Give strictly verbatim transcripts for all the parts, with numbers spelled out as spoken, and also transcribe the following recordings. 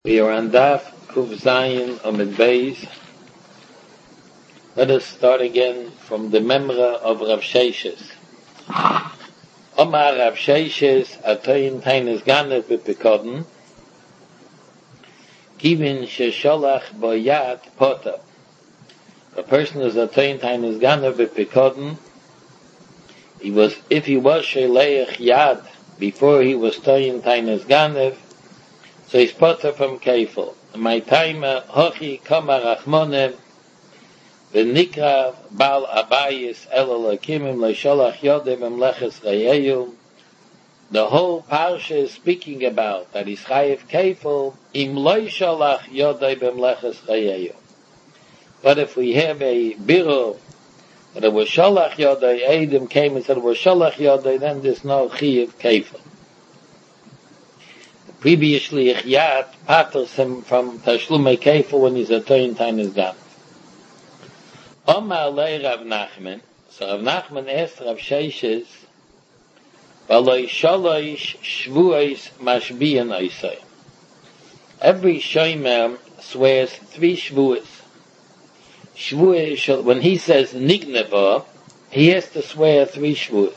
We are on Daf Kuf Zayin Amid Beis. Let us start again from the Memra of Rav Sheshes. Omar Rav Sheshes Atoyin Tainus Ganev B'Pekodin Kivin Shesholach Boyat Pota. A person is Atoyin Tainus Ganev B'Pekodin. He was, if he was Sheleich Yad before he was Toyin Tainus Ganev, so he's potter from Keifel. My time, hochi kama rachmonem, v'nikra bal abayis el alakimim le'sholach yodem emleches rayeyu. The whole parsha is speaking about that he's chayiv Keifel, im loy sholach yodem emleches rayeyu. But if we have a biro that it was sholach yodem, Adam came and said it was sholach yodem, then there's no chayiv Keifel. Previously, Ichyat patters him from Tashlumei Keifel when he's a Toyin Tainus Ganev. Omar lei Rav Nachman. So Rav Nachman asked Rav Sheshes, V'aloi sholosh shvuos mashbiyan oisei. Every shomer swears three shvuos. Shvuos, when he says nigneva, he has to swear three shvuos.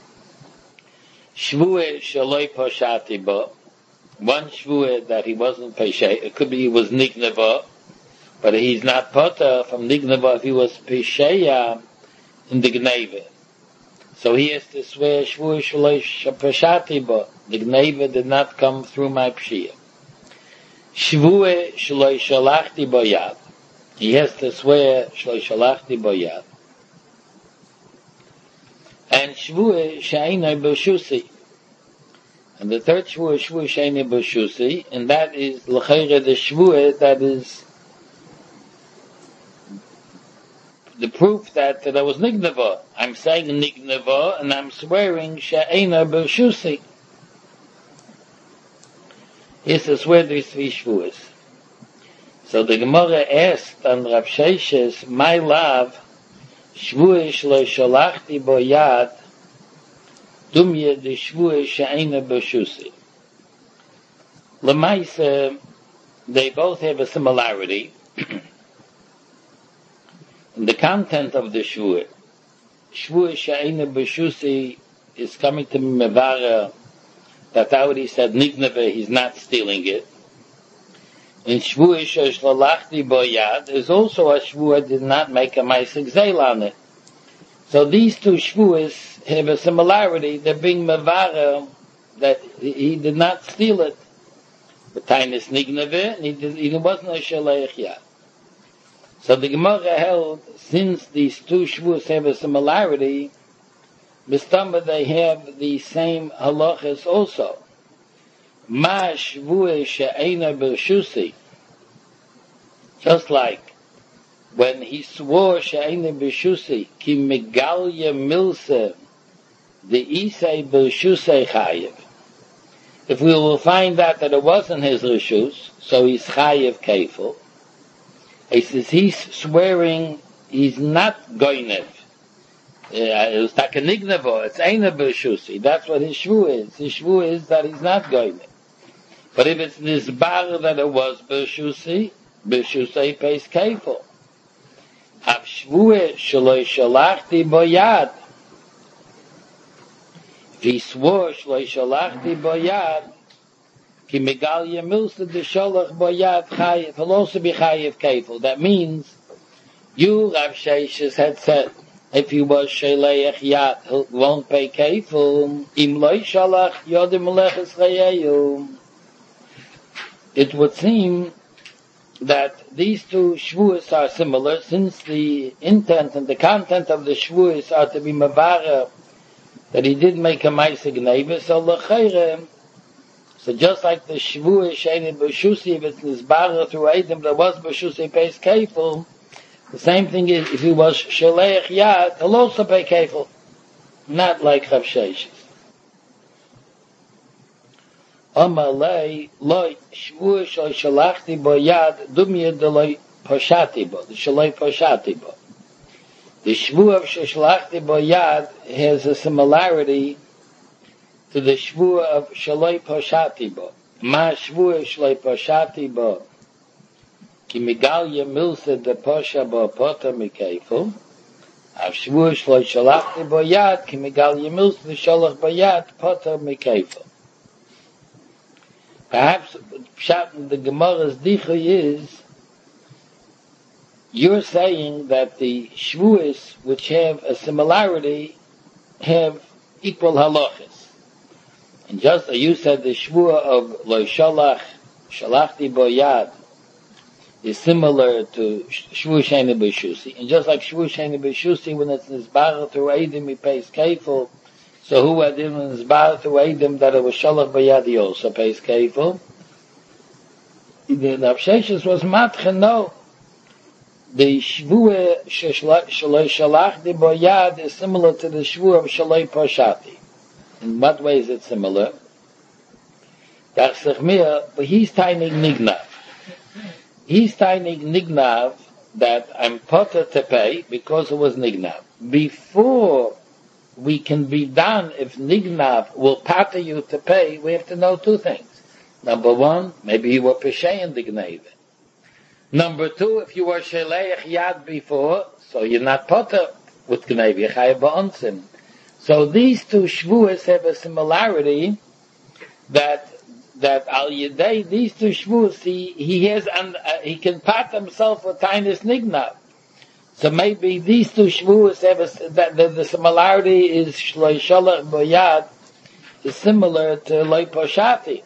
Shvuos shaloi poshati bo. One shvuah that he wasn't peshay. It could be he was nigneva, but he's not potter from nigneva if he was pesheya in the gneva. So he has to swear shvuah shalosh peshati bo. The gneva did not come through my pshia. Shvuah shalosh shalachti bo yad. He has to swear shalosh shalachti bo yad. And shvuah she'einai b'shusi. And the third shvuah is shvuah she'einai b'shusi, and that is l'chayre the shvuah that is the proof that, that I was nigneva. I'm saying nigneva, and I'm swearing she'einai b'shusi. He has to swear these three shvuahs. So the Gemara asked on Rav Sheshes, my love, shvuah shlo sholachti bo yad, Dumye de shvuah she'einai b'shusi. L'maisa, they both have a similarity in the content of the shvuah. Shvuah she'einai b'shusi is coming to mevara that I already said nigneva, he's not stealing it. In shvuah she'sholachti bo yad is also a shvuah did not make a ma'aseh gzeil on it. So these two shvuahs have a similarity. They're being mevara that he did not steal it. The tainus nigneve, and he, did, he wasn't a sheleich yad. So the Gemara held, since these two shvuahs have a similarity, mistama they have the same halachas also. Ma shvuah she'einai b'shusi. Just like when he swore she'einai b'shusi, ki megalya milse, the isay b'shusay chayiv. If we will find out that it wasn't his reshus, so he's chayiv keifel. He says he's swearing he's not goinev. Uh, it was takanignavo. It's einai b'shusi. That's what his shvu is. His shvu is that he's not goinev. But if it's nisbar that it was b'shusi, b'shusay pays keifel. Av shvuah shelo shalachti bo yad. If he swore shelo shalachti bo yad, ki megalya milsa de sholach bo yad chayiv, he'll also be chayiv keifel. That means, you, Rav Sheshes, had said, if he was sheleich yad, he won't pay keifel. Im loy shalach yodem meleches rayeyu. It would seem that these two shvuahs are similar, since the intent and the content of the shvuahs are to be mavara, that he did make a ma'aseh gneva, so l'chayre, so just like the shvuah she'einai b'shusi, if it's nisbar through Adam that was b'shusi pays keifel, the same thing is, if he was sheleich yad, he'll also pay keifel, not like Rav Sheshes. Omar lei loy shvuah shel shalachti bo yad dumye de loy poshati bo, the shaloi poshati bo. The shvuah shel shalachti bo yad has a similarity to the shvuah of shaloi poshati bo. Ma shvua shloi poshati bo, ki migalya milsa de posha bo pota mikefel, av shvua shloi shalachti bo yad, ki migalya milsa de shalach bo yad, pota mikefel. Perhaps pshat in the Gemara's dicha is, you're saying that the shvuas which have a similarity have equal halachas. And just as you said, the shvua of lo shalach, shalachti bo yad, is similar to shvu sheni b'shusi. And just like shvu sheni b'shusi, when it's nizbar through Eidim, he pays kefil. So who had in nizbar through Eidim that it was shalach bo yad, he also pays kefil. The Rav Sheshes was matcha, no. The shvua shaloi shalachti bo yad is similar to the shvua of shaloi poshati. In what way is it similar? But he's tainig nignav. He's tainig nignav that I'm potter to pay because it was nignav. Before we can be done, if nignav will patter you to pay, we have to know two things. Number one, maybe you were peshay in the gneve. Number two, if you were sheleich yad before, so you're not potter with gneve, you're chayav ba'onsim. So these two shvuas have a similarity that that al yedei, these two shvuas, he he has and uh, he can pat himself with tainis nignav. So maybe these two shvuas have a, that the, the similarity is shloi shalach boyad is similar to loi poshati.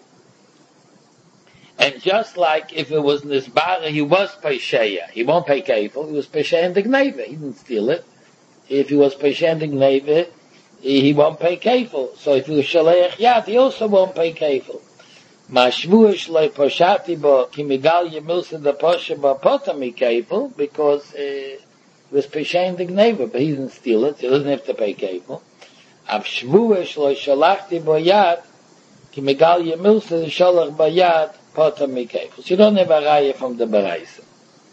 And just like if it was nisbara, he was pesheya, he won't pay kefil. He was pesheya in the gneva. He didn't steal it. If he was pesheya in the gneva, he won't pay kefil. So if he was shaleach yad, he also won't pay kefil. Ma shvua shloi poshati bo ki migal yemilsa de posha bo potami kefil, because uh, he was pesheya in the gneva, but he didn't steal it. He doesn't have to pay kefil. Av shvua shloi shalachti bo yad ki migal yemilsa de shalach bo yad potami kefil. So you don't have a raya from the Baraisa.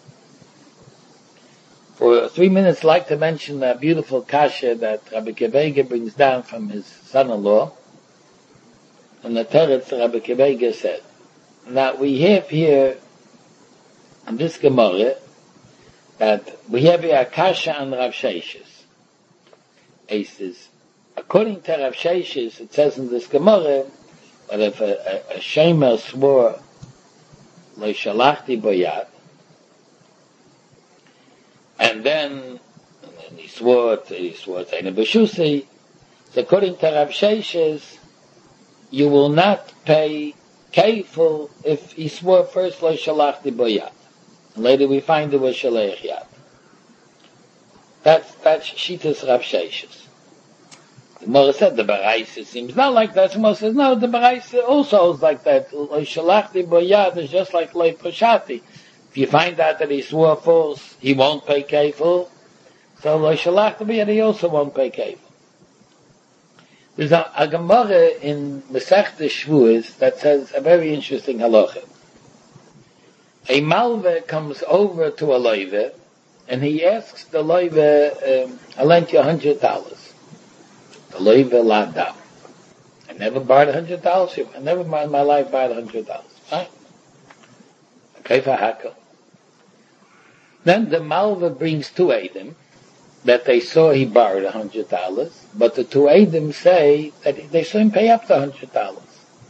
For three minutes, I'd like to mention a beautiful kasha that Rabbi Kevega brings down from his son-in-law. And the teretz Rabbi Kevega said, now we have here, in this Gemara, that we have here a kasha on Rav Sheshes. He says, according to Rav Sheshes, it says in this Gemara, that if a, a, a shemer swore, lo shalachti boyad, and then, and then he swore to, he swore to Eine Beshusi. So according to Rav Sheshes, you will not pay kefil if he swore first lo shalachti boyad. And later we find it was shaleich yad. That's, that's Shitas Rav Sheshes. The Gemara said the Baraisa seems not like that. The Gemara says, no, the Baraisa also is like that. Lo shalachti boyad is just like lo poshati. If you find out that he swore false, he won't pay kefil. So lo shalachti boyad, he also won't pay kefil. There's a, a Gemara in Masechta Shvuas that says a very interesting halacha. A malva comes over to a loive, and he asks the loive, um, I lent you a hundred dollars. The loive ladam. I never borrowed a hundred dollars. I never in my life borrowed a hundred dollars. Fine. Okay, for hakel. Then the malva brings two eidim that they saw he borrowed a hundred dollars, but the two eidim say that they saw him pay up the hundred dollars.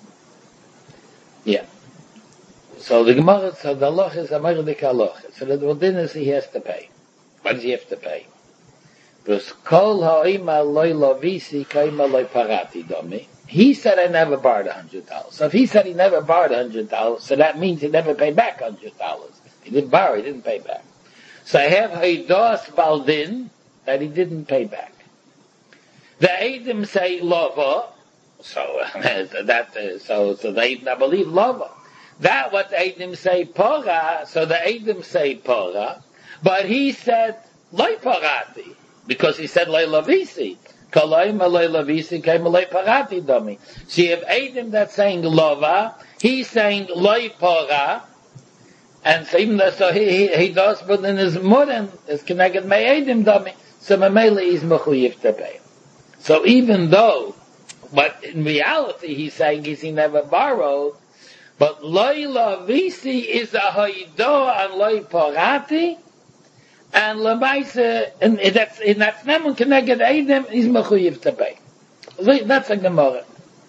Yeah. So the Gemara said the loch is a merdik halacha. So the din is he has to pay. Why does he have to pay? Because kol ha'ima loy lovisi ka'ima loy parati domi. He said I never borrowed a hundred dollars. So if he said he never borrowed a hundred dollars, so that means he never paid back a hundred dollars. He didn't borrow, he didn't pay back. So I have Haidos Baldin that he didn't pay back. The Eidim say Lova, so that uh, so so the Eidim I believe Lova. That what the Eidim say Pora, so the Eidim say Pora, but he said Loi Parati, because he said Loi Lavisi. Kalaima Loi Lavisi came Loi Parati dummy. So you have Eidim that's saying Lova, he's saying Loi Pora. And so even though so he, he, he does, but in his modern, is connected me'edim dummy, so Mamela is mechuyev to pay. So even though, but in reality he's saying is he never borrowed, But loy lavisi is a hoido and loy porati, and lamaisa, and that's in that nemun connected Eidim is mechuyev to pay. So that's a Gemara.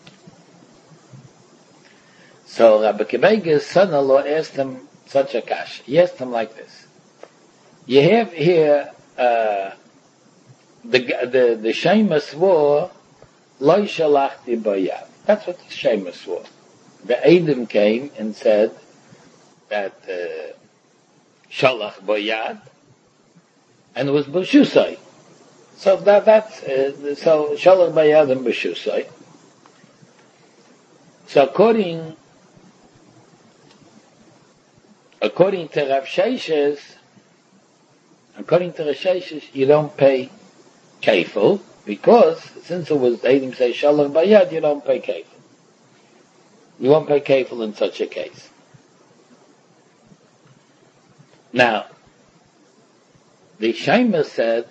So Rabbi Kivege's son-in-law asked him such a kash. He asked him like this: you have here uh, the the the Shema swore loy shalachti bayad. That's what the Shema swore. The Eidim came and said that uh, shalach bayad, and it was b'shusay. So that that's uh, so shalach bayad and b'shusay. So according according to Rav Sheshes, according to Rav Sheshes, you don't pay kefil because since it was Eidim say shalach bayad, you don't pay kefil. You won't pay kefil in such a case. Now, the Shema said,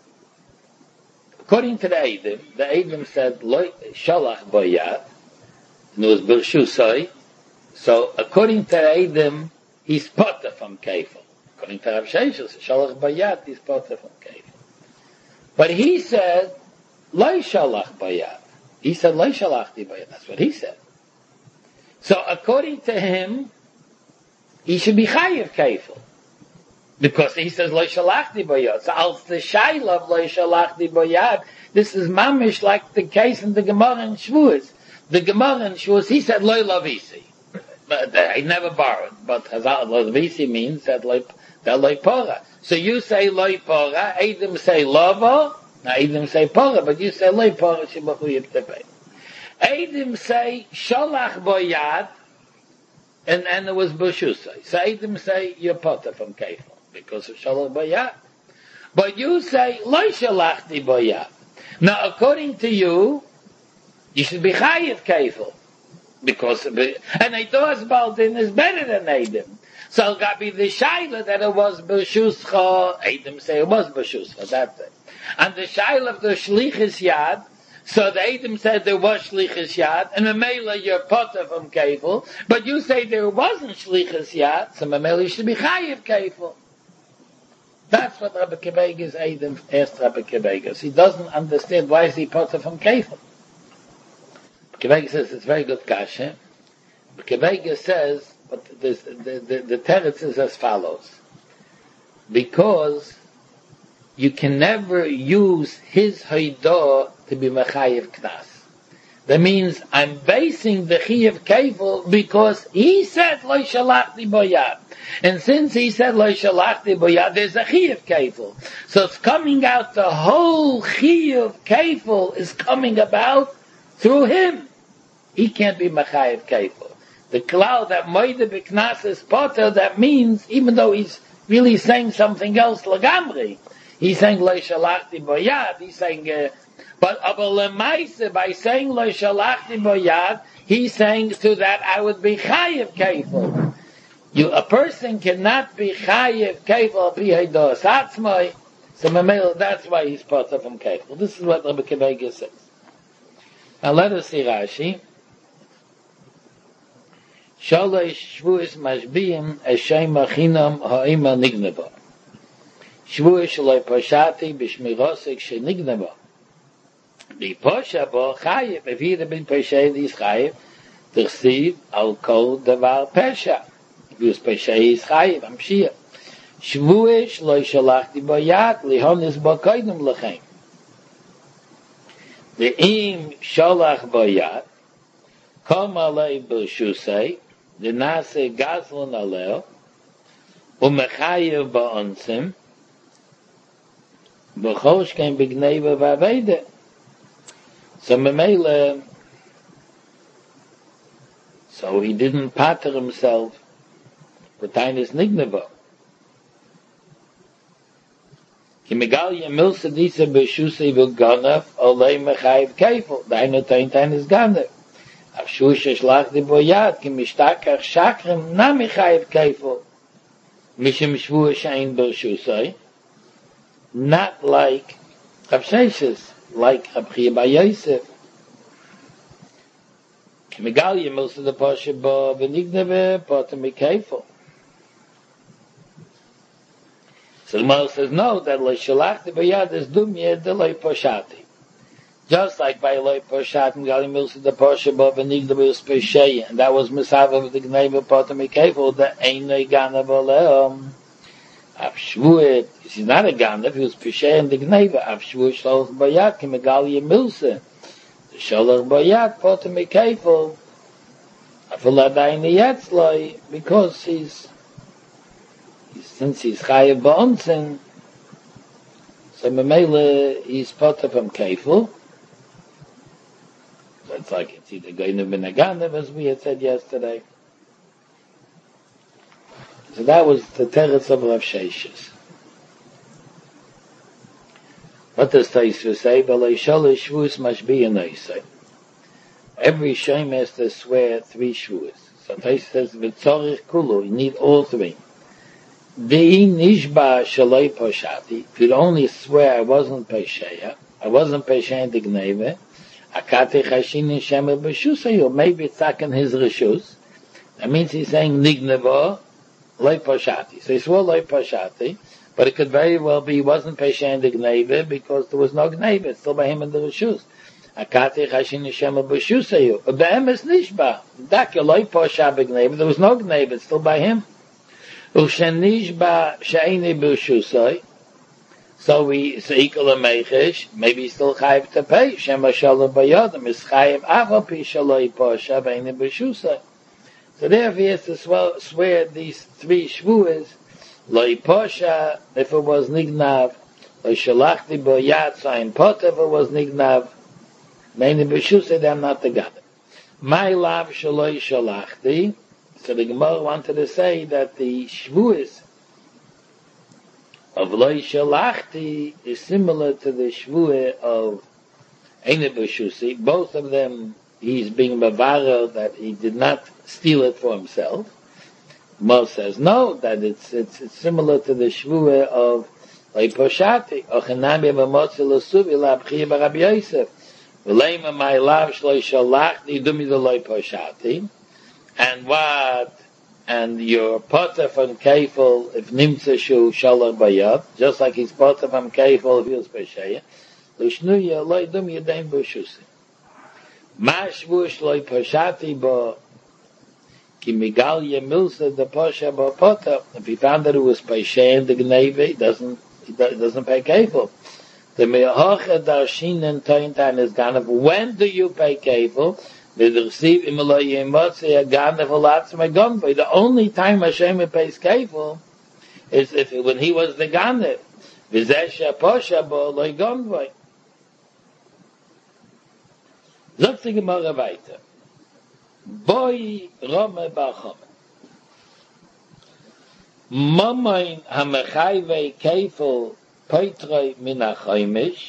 according to the Eidim, the Eidim said, Lo shalach bayad, and it was b'shusay. So, according to the Eidim, he's potter from kefil. According to Rav Sheshes, shalach bayad, he's potter from kefil. But he said, Lo shalach bayad. He said, Lo shalachti bayad. That's what he said. So according to him, he should be chayiv kefil. Because he says, Lo shalachti bayad. So als the shayla of Lo shalachti bayad, this is mamish like the case in the Gemara in Shavuos. The Gemara in Shavuos, he said, Lo lavisi. But uh, he never borrowed. But Lo lavisi means that Lo pora. So you say Lo pora, Eidim say lava, now Eidim say pora, but you say Lo pora, shebachu yiptepei. Eidim say shalach boyad, and and it was b'shusay. So Eidim say you're potter from kefil because of shalach boyad, but you say lo shalachti boyad. Now according to you, you should be chayiv kefil because of it, and Eidos Baldin is better than Eidim. So it got to be the shaila that it was b'shuscha. Eidim say it was b'shuscha. That's it. And the shaila of the shlichus yad. So the Eidim said there was shlichus yad, and Mamela you're potter from kefil, but you say there wasn't shlichus yad, so Mamela you should be chayiv kefil. That's what Rabbi Kivege's Eidim asked Rabbi Kivege. He doesn't understand why is he potter from kefil. Kivege says it's very good kasha. Kivege says, but this, the the the teretz is as follows: because you can never use his haidah to be mechayev knas. That means I'm basing the chiyev kefil because he said lo shalachti boyad, and since he said lo shalachti boyad, there's a chiyev kefil. So it's coming out. The whole chiyev kefil is coming about through him. He can't be mechayev kefil. The cloud that moide b'knas is potter. That means even though he's really saying something else lagamri, he's saying lo shalachti boyad. He's saying. Uh, But Abalemaisa, by saying Lo Shalachti Boyad, he's saying to that I would be Chayiv Kefil. You, a person cannot be Chayiv Kefil Bihaydos Atzmai. So Mamela, that's why he's part of him Kefil. This is what Rabbi Kivege says. Now let us see Rashi. Shalosh Shvuos Mashbiyim Eshem Machinam Ha'ima Nigneva. Shvuos Shaloi Pashati B'Shmirosik Shenigneva. The Posha Bo Chayiv, if he'd have been Peshay, he's Chayiv, to receive Al Kol Devar Pesha. If he was Peshay, he's Chayiv, I'm Shia. Shvuish Lo Shalachti Boyat, Lihonis Bo Koidim Lechem. The Im Shalach Boyat, Kom Alei B'Shusei, the Nase Gazlon Aleo, Umechayiv Ba'onsim, B'chosh Ken B'Gneva V'Aveda. So Mamela, so he didn't pater himself for Tainis Nigneva. Ki megalya milsa disa b'shusei v'ganav olei mechayiv kefil. Dainu tain Tainis ganav. Av shusha shlach di boyad ki mishtakach shakrim na mechayiv kefil. Mishim shvua shein b'shusei. Not like Rav Sheshes. Like Rabbi Bar Yosef. Megalia most of the Pasha Ba Benigneve Potter Mikefel. So the Gemara says no, that Lo Shalachti Bayad is Dumye de Lo Poshati. Just like by Lo Poshat Megalia most of the Pasha Ba Benigneve was Peshay, and that was Misava of the Gneve Potter Mikefel, the Einay Ganav Oleum. Av Shvuet, he's not a Ganav, he was Peshay and the Gneve, Av Shvuet Shalach Bayad, Ki Megalia Milse. The Shalach Bayad Potter Mikefel. Because he's, he's since he's chayav ba'onsen, so memele he's potter from kefil. So it's like it's either goynev ben aganev, as we had said yesterday. So that was the teretz of Rav Sheshes. What does Taisva say? B'lei shalish shvus must be an oisei. Every Shem has to swear three shvuas. So Tais says, "V'tzorich kulu." You need all three. De'i nishba shaloi poshati. If you only swear I wasn't pesheya, I wasn't pesheya de gneve, akate chashin shemer b'shusayu. Maybe it's stuck in his reshus. That means he's saying nigneva loi poshati. So he swore loi poshati, but it could very well be he wasn't pesheya de gneve because there was no gneve. It's still by him in the reshus. Akati chashin shema b'shusayu. Be'emes nishba. Dak yoloi posha b'gneva. There was no gneva. It's still by him. Ushen nishba she'eni b'shusay. So we say equal a meichish. Maybe he's still chayiv to pay. Shema shalom b'yodam is chayiv aval pi shaloi posha b'eni b'shusay. So therefore he has to swear, swear these three shvuas. Loi posha if it was nignav. Loi shalachti b'yad sayin pot if it was nignav. Meaning b'shus said I'm not the God. My love shaloi shalachti. So the Gemara wanted to say that the shvuas of loi shalachti is similar to the shvuah of eine b'shusi. Both of them, he's being mavara that he did not steal it for himself. Mo says no, that it's it's, it's similar to the shvuah of loi poshati. Ochenami b'motzi l'suvi l'abchiyah b'Rabbi Yosef. My love shalachti dumi the loy poshati, and what? And your potter from kefil if nimtza shu shalach bayad, just like his potter from kefil if he was pesheya. L'shnuya loy dumi yadaim b'shusi. Ma shvush loy poshati bo ki migalya milsa the posha bo potter. If he found that it was pesheya in the gneve, he doesn't he doesn't pay kefil. The me'hocha darshinen tointan is ganav. When do you pay kefil? The receive imalay yemotzi a ganav alatzim a gonvay. The only time Hashem pays kefil is if when he was the ganav. V'zesha posha bo loy gonvay. Zok the Gemara weiter. Boy rome bachom. Mamayin hamechayvei kefil Peitroi min ha-choimish,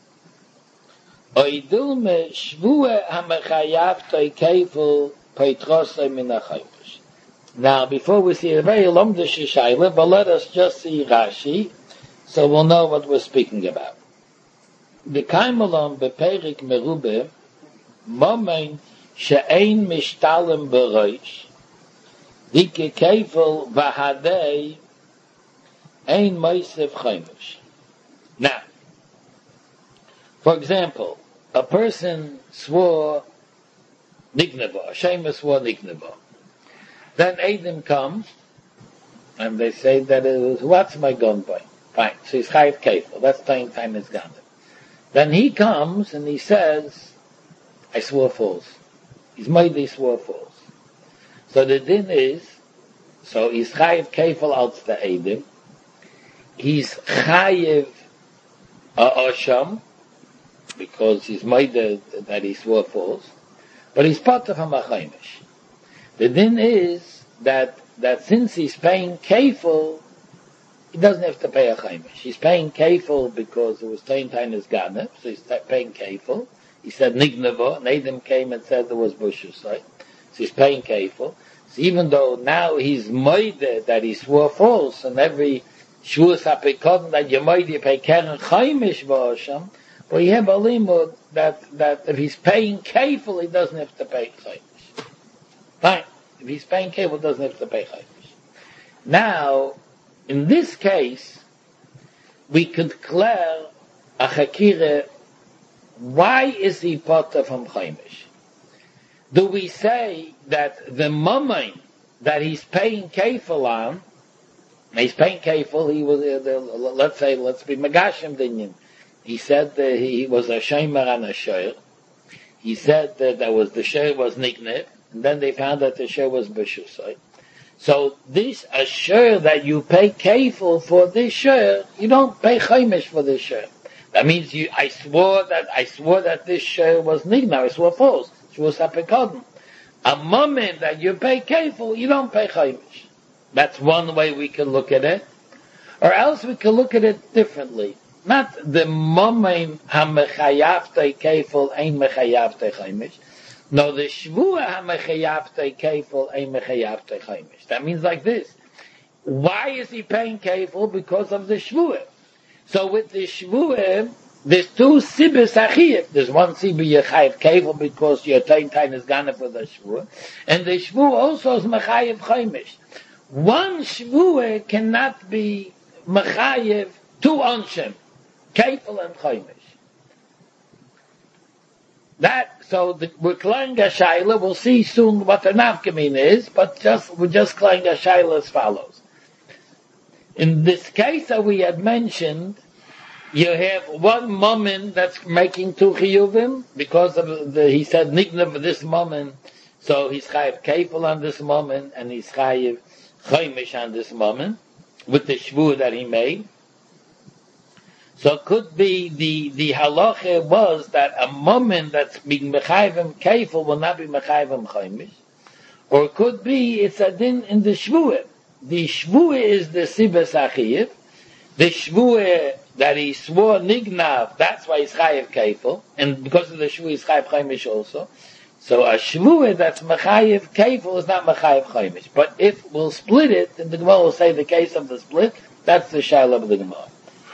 oidulme shvue ha-mechayavtoi kefil peitrosoi min ha-choimish. Now, before we see a very lomdish shayla, but let us just see Rashi, so we'll know what we're speaking about. The kaimalon beperik merube, momein she'ein mishtalem beroish, dike kefil vahadei ein moisef choimish. Now, for example, a person swore nigneva, a shamer swore nigneva. Then Adam comes, and they say that it was, what's my gun by? Fine, so he's chayiv kefil, that's time time is gone. Then he comes and he says, I swore false. He's made he swore false. So the din is, so he's chayiv kefil out the Adam, he's chayiv Uh, Osham, because he's made the, that he swore false, but he's part of a machaimish. The din is that that since he's paying kefil, he doesn't have to pay a chaimish. He's paying kefil because it was tein tainas ganav, so he's paying kefil. He said nignava, and Adam came and said there was bushusai, so he's paying kefil. So even though now he's made that he swore false, and every Shvuas HaPekodin that you might pay Keren Chaimish V'Osham, but you have a limud that, that if he's paying kefil, he doesn't have to pay Chaimish. Fine. If he's paying kefil, doesn't have to pay chaimish. Now, in this case, we could declare a chakira. Why is he potter from chaimish? Do we say that the moment that he's paying kefil on, he's paying kefil, he was, uh, the, let's say, let's be Megashim Dinyan. He said that he was a Shemer and a Shoyer. He said that there was, the Shoyer was Niknev, and then they found that the Shoyer was Beshusai. So this, a Shoyer that you pay kefil for this Shoyer, you don't pay Chaimish for this Shoyer. That means you, I swore that, I swore that this Shoyer was Niknev, I swore false. She was Apikodim. A moment that you pay kefil, you don't pay chaimish. That's one way we can look at it. Or else we can look at it differently. Not the moment ha-mechayavte kefil ein mechayavte chaimish. No, the shvua ha-mechayavte kefil ein mechayavte chaimish. That means like this. Why is he paying kefil? Because of the shvua. So with the shvua, there's two sibis achiyah. There's one sibir yechayev kefil because your tain tain is gone for the shvua, and the shvua also is mechayev chaimish. One shvua cannot be mechayev two onshim, kefil and chaimish. That so the, we're klein gashayla. We'll see soon what the nafkamin is, but just we're just klein gashayla as follows. In this case that we had mentioned, you have one moment that's making two chiyuvim because of the, he said nikna for this moment, so he's chayiv kefil on this moment and he's chayiv chaimish on this moment with the shvur that he made. So it could be the the halacha was that a moment that's being mechayivim kefil will not be mechayivim chaimish, or it could be it's a din in the shvur. The shvur is the sibas achiyev. The shvur that he swore nignav, that's why he's chayiv kefil, and because of the shvur he's chayiv chaimish also. So a shvur that's mechayiv kefil is not mechayiv chaimish. But if we'll split it, and the Gemara will say the case of the split, that's the shaila of the Gemara.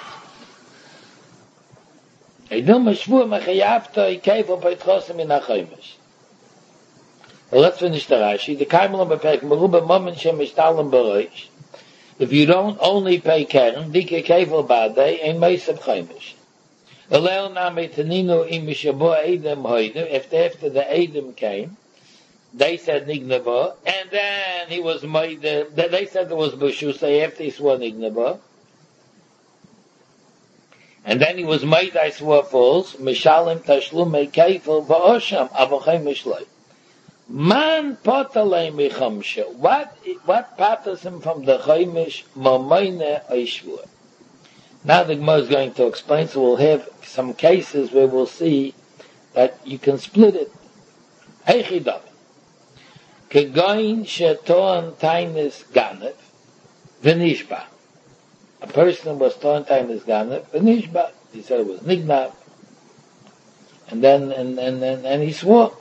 Well, let's finish the Rashi. The Kaimelam b'perek meruba moment shem mishtalim b'roish. If you don't only pay keren, dike kefil ba'adei, ein meisav chaimish. Elel name teninu im mishabu edem hoidu. If after the edem came, they said nignava, and then he was made. They said there was b'shusay after he swore nignava, and then he was made. I swore false. Mishalim tashlum kefil va'osham avochaimish loy. Man potalei mechamsha. What what patters him from the chaimish mamayne oishvur? Now the Gemara is going to explain. So we'll have some cases where we'll see that you can split it. Heichidam. Kegoin sheton tainis ganev v'nishba. A person was torn tainis ganev v'nishba. He said it was nignav, and then and and and, and he swore.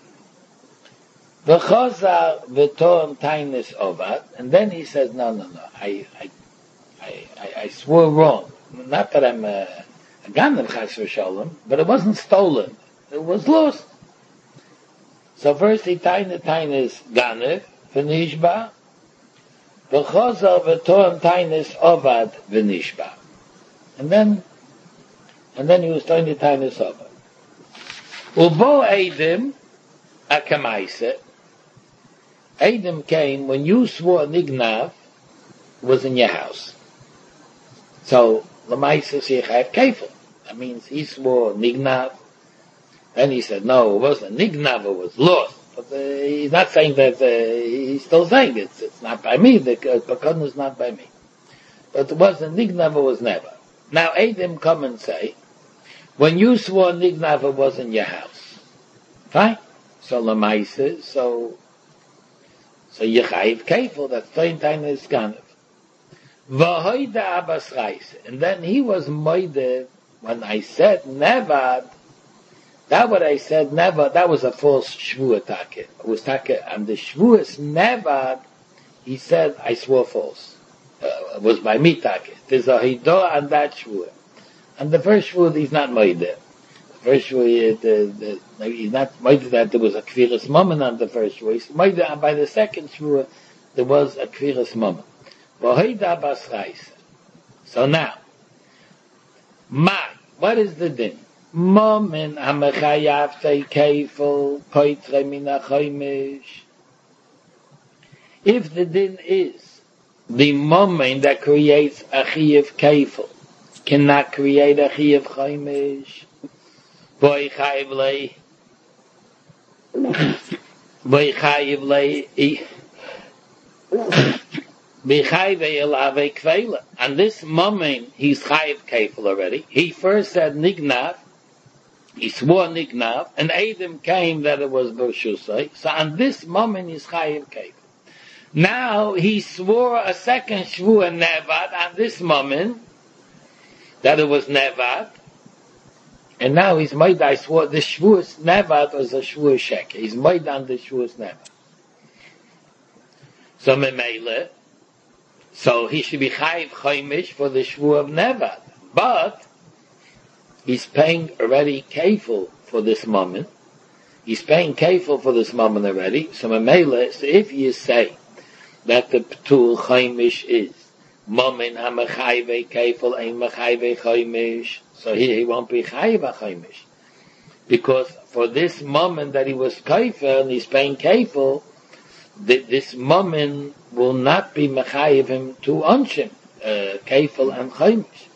V'chozar v'torn tainis ovad, and then he says, no, no, no, I, I, I, I, I swore wrong. Not that I'm a, a ganev chas v'sholem, but it wasn't stolen. It was lost. So first he tained tainis ganev v'nishba, v'chozar v'torn tainis ovad v'nishba, and then, and then he was tained tainis ovad. Ubo eidim akamaisa. Adam came when you swore nignav was in your house. So Lamaisa Sichayev Kefil. That means he swore nignav. Then he said, no, it wasn't nignav, it was lost. But uh, he's not saying that, uh, he's still saying it's, it's not by me, the Pakon is not by me. But it wasn't nignav, it was never. Now Adam come and say, when you swore nignav, it was in your house. Fine. So Lamaisa, so So Yechayiv Kefil, that's third time is Ganev. V'hoida Abbas Reis. And then he was moide, when I said never, that what I said never, that was a false shvua take. It was take, and the shvuas never, he said, I swore false. Uh, it was by me take. There's a hidah on that shvua. And the first shvua, he's not moide. The first shvua, the, the, he's not might that there was a kviras moment on the first shvua. He's might that by the second shvua there was a kviras moment. V'hoida bas chayse. So now, my, what is the din? Momen ha'mechayav teikefel poitre min ha'chomish. If the din is the moment that creates a chiyuv kefel cannot create a chiyuv chomish, boy chayiv lei, boy chayiv lei, and this moment he's chayiv kefil already. He first said nignav, he swore nignav, and Adam came that it was b'shusay. So on this moment he's chayiv kefil. Now he swore a second shvua nevad on this moment that it was nevad, and now he's made. I swore the shvuas nevad was a shvua sheker. He's made on the shvuas nevad. So memele. So he should be chayiv chomish for the shvua of nevad, but he's paying already kefil for this moment. He's paying kefil for this moment already. So memele. So if you say that the ptul chomish is moment hamechayiv kefil ein mechayiv chomish, so here he won't be chayiv chomish because for this moment that he was kefil and he's paying kefil, this moment will not be mechayiv him to onshim, uh, kefil and chomish.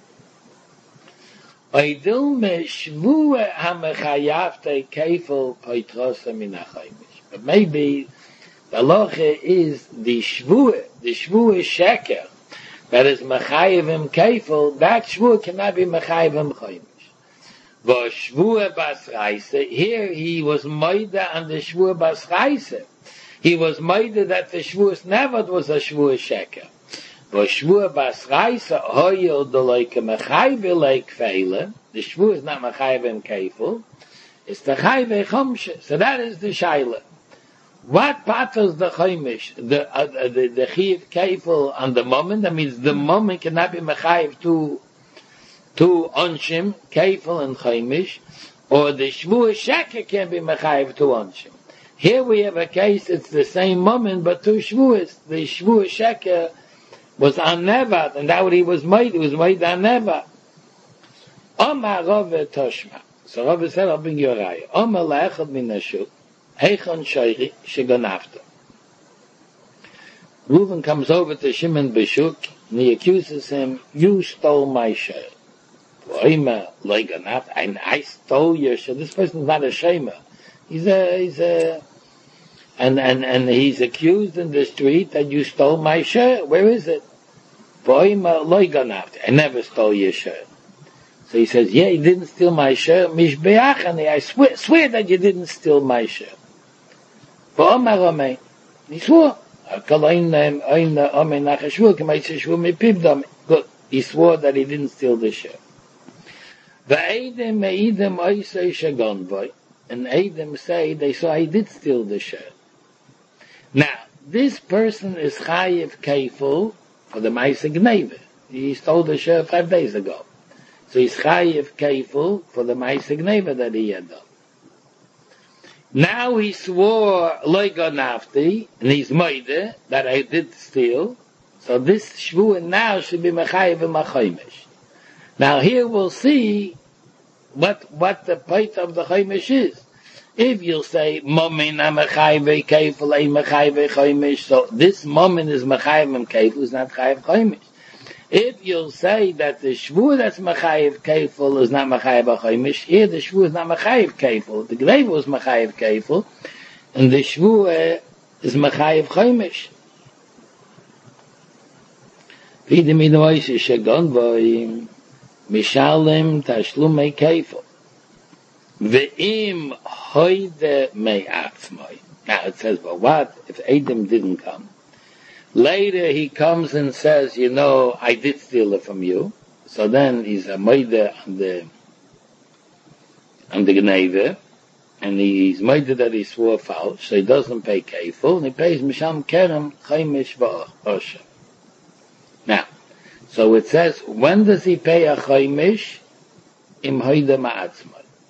Oidil me shvua hamechayav te kefil poitrosa min hachomish. But maybe the halacha is the shvua, the shvua sheker that is mechayiv him kefil. That shvua cannot be mechayiv him chomish. V'shvua bas raisa. Here he was moida on the shvua bas raisa. He was moida that the shvuas nevad was a shvua sheker. But shvua bas raisa hoyel deloike mechayiv elei kfeile. The shvua is not mechayiv him kefil. It's the chayiv chomshe. So that is the shaila. What patters the chomish? The uh, the the chayiv kefil on the moment. That means the moment cannot be mechayiv to to onshim kefil and chomish, or the shvua sheker can be mechayiv to onshim. Here we have a case, it's the same moment, but two shvuas. The shvua sheker was on nevad, and that what he was made, he was made on nevad. Omar Rove Toshma. So Rove said, I'll bring you a raya. Omar le'echad min hashuk, heichon shoiri shegonafta. Reuven comes over to Shimon Beshuk, and he accuses him, you stole my shir. Oima le'gonafta, and I stole your shir. This person is not a shemer. He's a, he's a, and, and, and he's accused in the street that you stole my shirt. Where is it? I never stole your shirt. So he says, yeah, you didn't steal my shirt. I swear, swear that you didn't steal my shirt. He swore. Good. He swore that he didn't steal the shirt. And Adam say they saw he did steal the shirt. Now, this person is chayiv kefil for the ma'aseh gneva. He stole the shirt five days ago. So he's chayiv kefil for the ma'aseh gneva that he had done. Now he swore loy gonafti, and he's moide that I did steal. So this shvua now should be mechayiv and machomish. Now here we'll see what what the point of the chomish is. If you'll say momin mechayiv kefil ein mechayiv chomish, so this momin is mechayiv and kefil is not chayiv chomish. If you'll say that the shvua that's mechayiv kefil is not mechayiv chomish, here the shvua is not mechayiv kefil. The gneva was mechayiv kefil, and the shvua is mechayiv chomish. Vidim inoish shegon voim mishalem tashlumei kefil. Ve'im hoide me'atzmoi. Now it says, but what if Adam didn't come? Later he comes and says, you know, I did steal it from you. So then he's a moide on the on the gneva, and he's moide that he swore false, so he doesn't pay kefil, and he pays misham kerem chaimish v'osher. Now, so it says, when does he pay a chaimish? Im hoide ma'atzmoi.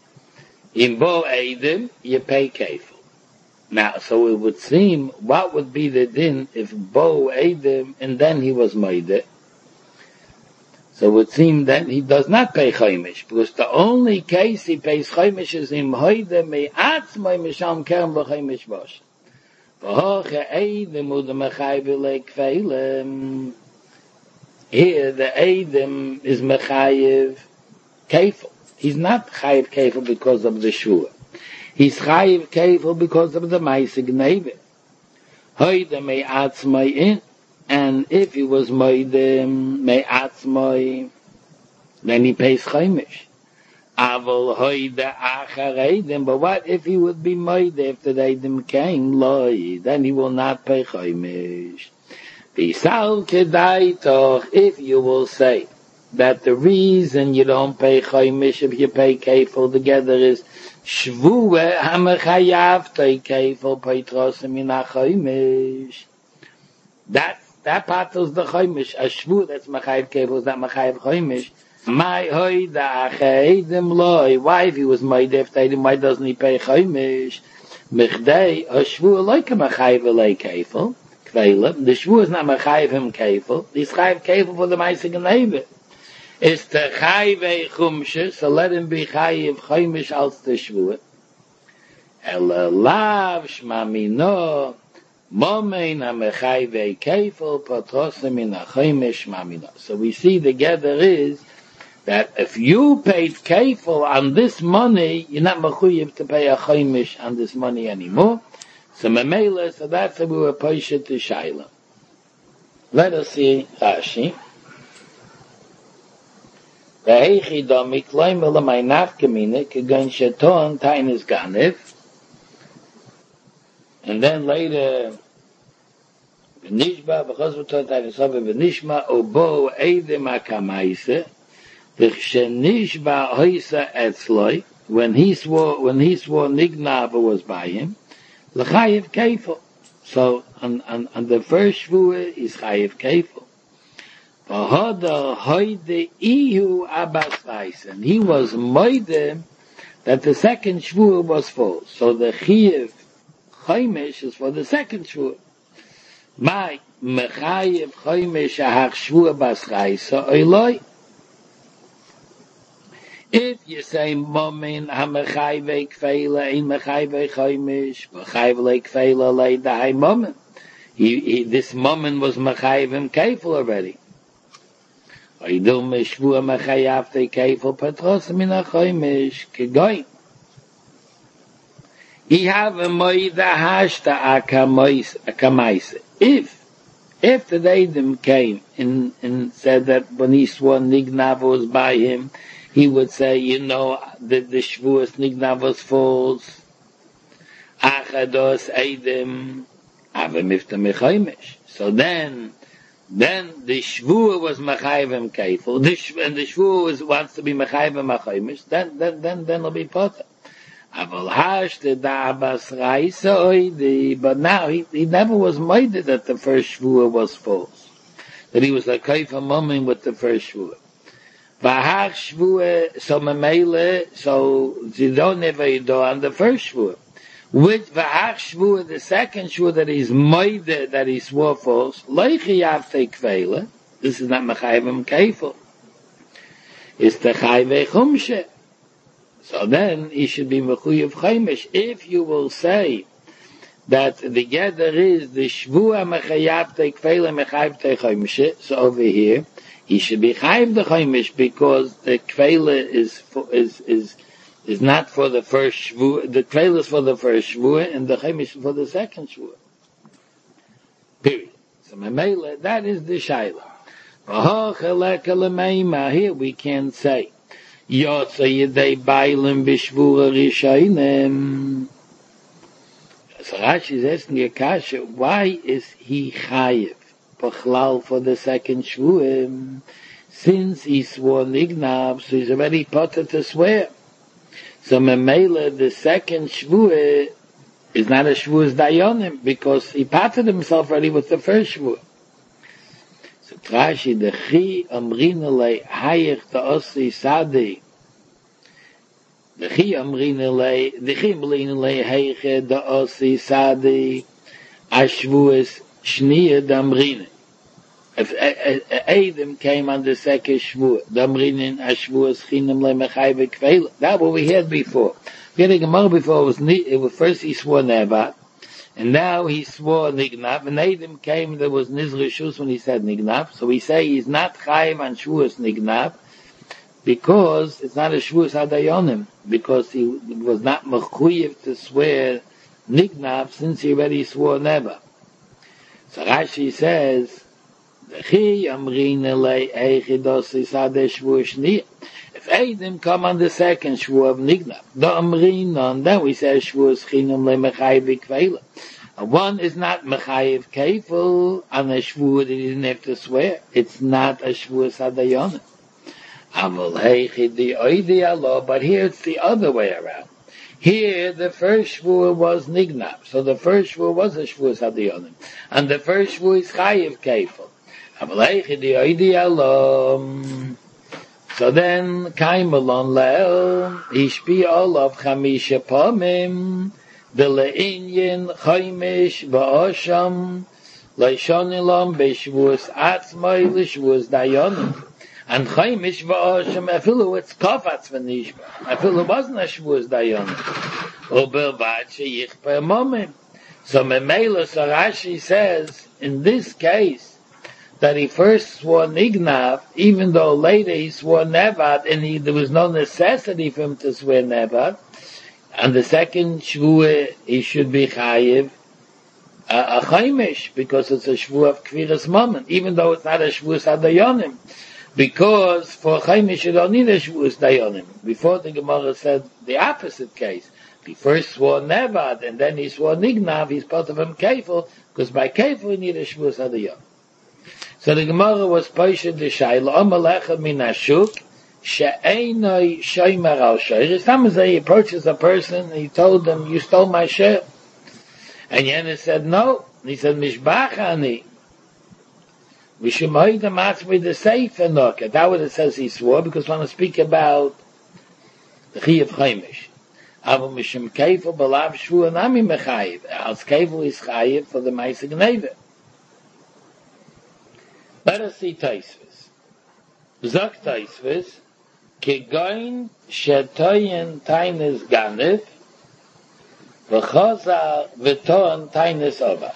In Bo Eidim, you pay kefil. Now, so it would seem, what would be the din if Bo Eidim, and then he was Moide? So it would seem that he does not pay Chaimish, because the only case he pays Chaimish is in Hoide me'atzmai misham kerem v'chaimish bosh. V'hoche Eidim u'da mechayv v'leikveilem. Here, the Eidim is mechayiv kefil. He's not chayiv kefil because of the shua. He's chayiv kefil because of the ma'aseh gneiva. Hoide me'atzmai in. And if he was moidem me'atzmai, then he pays chaimish. Aval hoide achareidim. But what if he would be moide after the eidim came? Loi, then he will not pay chaimish. V'sal kedai toch, if you will say that the reason you don't pay chaimish if you pay kefil together is shvua hamechayav tei kefil peitrosim min chaimish. That that part is the chaimish. A shvu that's mechayiv kefil is not mechayiv chaimish. My hoida acheidim loy. Why if he was moidef teidim? Why doesn't he pay chaimish? Michdei a shvu like a mechayiv lei kefil. Kveilem. The shvu is not mechayiv him kefil. He's chayiv kefil for the ma'aseh gneiva. It's the chayiv chumshe. So let him be chayiv chaimish als the shvu. El lav shmamino. Momein ha-mechayvei kefil patrosim in ha-chaimish mamina. So we see together is that if you paid kefil on this money, you're not mechuyev to pay a chaimish on this money anymore. So memela, so that's how we were poshet to Shaila. Let us see Rashi. Ve'hechi do mikloim elamay nafkamine kegan sheton tainis ganev. And then later, V'nishba, v'chosvatot ha'nisove v'nishma, obo eidim ha'kamaise, v'chshenishba hoisa etzloi, when he swore, when he swore Nignav was by him, l'chayiv kefil. So, on, on, on the first shvua is chayiv kefil. V'hoda hoide ihu abas and he was moide that the second shvua was false. So the chayiv chaimish is for the second shvua. My mechayiv chaimish ahach shvua bas chaysa oiloi. If you say momin ha-mechayvei kfeila in mechayvei chaimish, mechayvei kfeila lei dahai momin. He, he, this momin was mechayvim kefil already. Oidu meshvua mechayavtei kefil patros min ha-chaimish kegoin. He have a moida hashta akamaisa. If, if the Eidim came and, and said that when he swore Nignav was by him, he would say, you know, that the Shvuas Nignav was false. Achados Eidim avemifta mechaimish. So then, then the Shvua was mechayvim kefil. And the Shvua was, wants to be mechayvim mechaimish. Then, then, then, then it'll be potter. But now he, he never was moided that the first shvua was false. That he was a kaifa moment with the first shvua. V'hach shvua, so memele, so you don't never do on the first shvua. With v'hach shvua, the second shvua that he's moided, that he swore false, leichi yavte kveila, this is not mechayvim keifel. It's the chayve chumshe. So then he should be mechuyev chaimish. If you will say that the gather is the shvua mechayav teikfeila mechayav teichaimish, so over here he should be chayiv the chaimish because the kfeila is for, is is is not for the first shvua. The kfeila is for the first shvua and the chaimish is for the second shvua. Period. So memela, that is the shaila. Here we can say. Yotza yedei bailim b'shvua rishayim. So Rashi is asking the Akasha, why is he chayiv b'chlal for the second shvua? Since he swore Nignav, so he's already potter to swear. So Memela, the second shvua is not a shvuas dayonim because he patted himself already with the first shvua. So Rashi the chi amrinale hayich the osi sadi. The Chiyamrina lay, the Chiyamrina lay heiche da osi sadi ashvuas shniya damrina. If Adam came on the second shvuah, damrina ashvuas chinam le mechayve kvela. That's what we had before. We had a Gemara before. It was, it was first he swore nevat, and now he swore nignav. And Adam came, there was nizrishus when he said nignav. So we say he's not chayiv on shvuas nignav, because it's not a shvuas hadayonim, because he was not mechuyev to swear nignav since he already swore never. So Rashi says, if Adam come on the second shvuah of nignav, the amrinon, then we say shvuas chinam le mechayiv kvela. One is not mechayiv kefil on a shvuah that he didn't have to swear. It's not a shvuas hadayonim. But here it's the other way around. Here the first shvuah was nignav, so the first shvuah was a shvuah hadayonim, and the first shvuah is chayiv kefil. So then kaimelon leel hishpi olav chamisha pamim the leinyin chaimish ba'osham leishonilam beishvuas atzmai lishvuas dayonim. And chaimish va'osham afilu it's kafatz v'nishba. Afilu wasn't a shvuas dayonim. Ubervat sheyichper momim. So Memela Sarashi says, in this case, that he first swore nignav, even though later he swore nevat, and he, there was no necessity for him to swear nevat. And the second shvuah, he should be chayiv uh, a chaimish, because it's a shvuah of kviras moment, even though it's not a shvuas hadayonim. Because for chaimish you don't need a shvuas dayonim. Before the Gemara said the opposite case. He first swore nevad and then he swore nignav. He's part of him kefil, because by kefil you need a shvuas hadayonim. So the Gemara was poished the shayla amalecha min ashuk she'einoi shomer al shayr. Sometimes he approaches a person and he told them, "You stole my share," and Yenis said, "No." And he said, "Mishbachani." We should make the match with the sefer noket. That's what it says he swore, because we want to speak about the Chiyav Chaimish. Aval mishum kefil b'lav shvuah nami mechayiv. Als kefil is chayiv for the Ma'aseh Gneva. Let us see Taisvis. Zok Taisvis, kegoin shetoyen taines ganif, v'chozar v'ton taines ovav.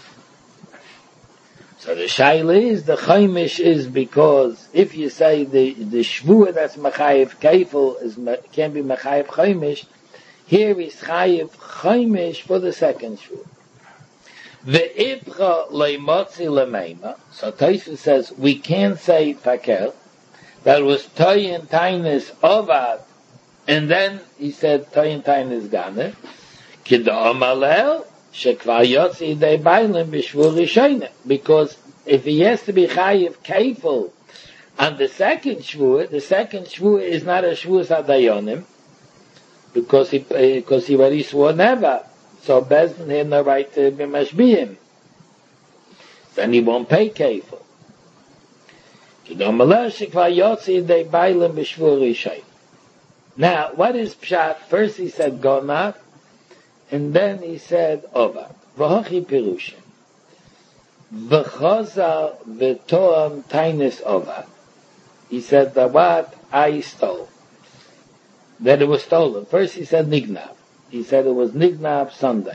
So the shaila is, the chaimish is because if you say the, the shvuah that's mechayiv kefil is, can be mechayiv chaimish, here is chayiv chaimish for the second shvuah. The ibcha leimotzi lemeima. So Taisha says we can't say fakel. That was toyin tainis ovad, and then he said toyin tainis ganer. Kida omalel shekvar yotzi dei bailim b'shvur rishayne. Because if he has to be chayiv kefil on the second shvuah, the second shvuah is not a shvuah hadayonim, because he because he already swore never. So Bezdin had no right to be mashbiyim. Then he won't pay kefil. Now, what is pshat? First he said gonav, and then he said ovad. V'hochi pirushim. V'chozar v'toam tainis ovad. He said that what I stole, that it was stolen. First he said nignav. He said it was nignav Sunday.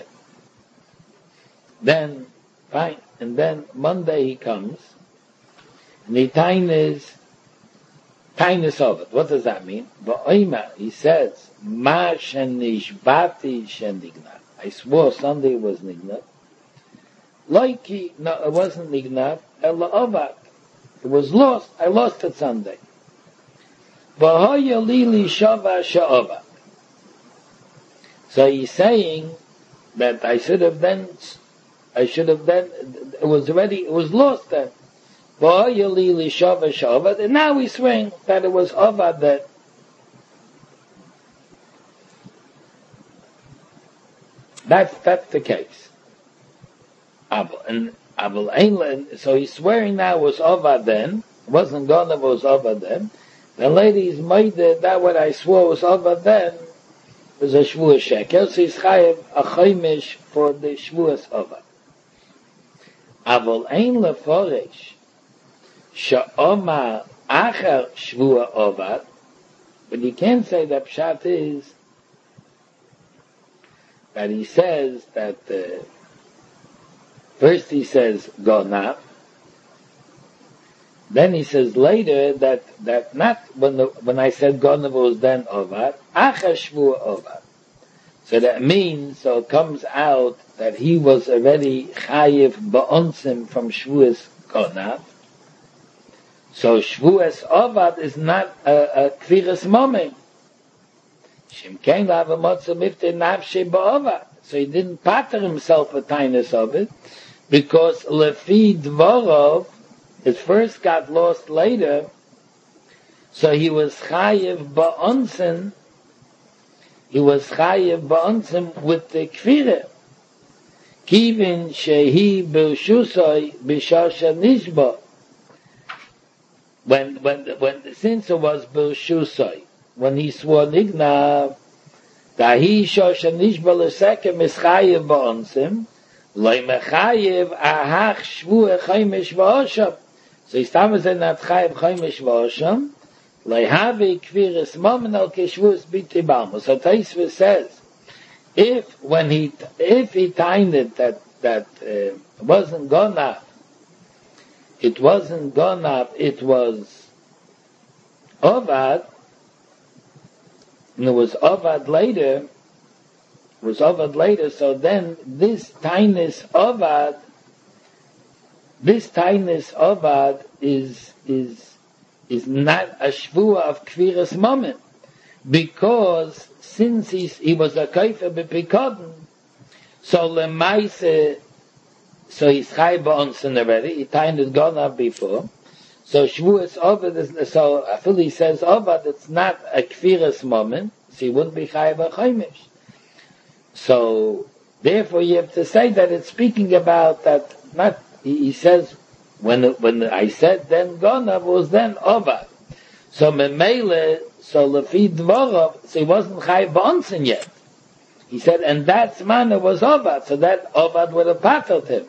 Then, fine, and then Monday he comes, and he tainis, tainis of it. What does that mean? V'oima, he says, ma shenishbati shen nignav. I swore Sunday was nignav. Loiki, no, it wasn't nignav, ela ovad. It was lost. I lost it Sunday. V'hoya lili shava sha'ovad. So he's saying that I should have then, I should have then, it was already, it was lost then. And now he's swearing that it was Ovad that. That's, that's the case. And so he's swearing now it was Ovad then, it wasn't gone, it was Ovad then. The ladies made it, that what I swore was Ovad then, is a shvuah shekel, so he's chayev a chomish for the shvuahs ovad. Avol ein leforesh she'omar acher shvuah ovad, but you can't say that pshat is that he says that uh, first he says gonav, then he says later that that not when the, when I said gonav was then ovad, acher shvuah ovad. So that means, so it comes out that he was already chayiv ba'onsim from shvuas gonav. So shvuas ovad is not a, a kviras moment. Shim kein lava motza mifte nafshe ba'ovad. So he didn't pater himself a tinus of it, because lefi dvorov, it first got lost later, so he was chayiv ba'onsim, he was chayiv ba'onsim with the kvira. Kivin shehi b'shusoi b'shasha nishba. When, when, when, since it was b'shusoi, when he swore nignav, dahi shasha nishba l'sekem is chayiv ba'onsim, loy mechayiv ahach shvu echaymish v'osham. So he's talking about not chayiv chaymish v'osham, loy havi kviris mominal keshvus biti balmo. So Taisva says, if when he, if he timed it that, that, uh, wasn't gonav, it wasn't gonav, it was ovad, and it was ovad later, was ovad later, so then this tinus ovad, this tinus ovad is, is, is not a shvuah of kviras moment, because since he's, he was a kaifer bepikodin, so lemaise, so he's chai ba'onsen already, he tinus gonav before, so shvuas ovad is, so Afili says ovad, it's not a kviras moment, so he wouldn't be chai ba'chomish. So, therefore you have to say that it's speaking about that, not, he, he says, when when I said then gonav was then ovad. So memele, so lefi dvorov, so he wasn't chai ba'onsen yet. He said, and that manner was ovad, so that ovad would have patterned him.